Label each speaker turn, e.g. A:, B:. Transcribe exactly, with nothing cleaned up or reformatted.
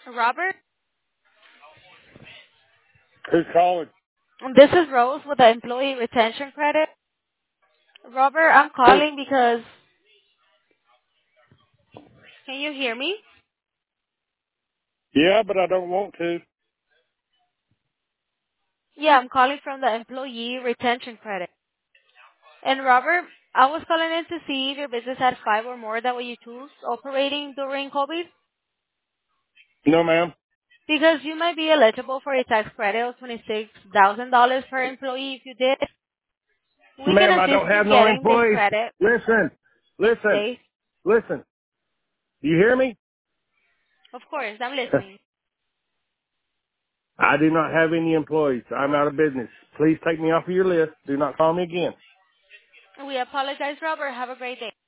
A: Robert,
B: Who's calling?
A: this is Rose with the Employee Retention Credit. Robert, I'm
B: Who?
A: calling because, can you hear me?
B: Yeah, but I don't want to.
A: Yeah, I'm calling from the Employee Retention Credit. And Robert, I was calling in to see if your business had five or more that were you tools operating during COVID,
B: No, ma'am.
A: because you might be eligible for a tax credit of twenty-six thousand dollars per employee if you did. We can
B: Ma'am, I don't
A: assist
B: have
A: in
B: no
A: getting this
B: employees.
A: credit.
B: Listen, listen,
A: They,
B: listen. You hear me?
A: of course, I'm listening.
B: I do not have any employees. I'm out of business. Please take me off of your list. Do not call me again.
A: We apologize, Robert. Have a great day.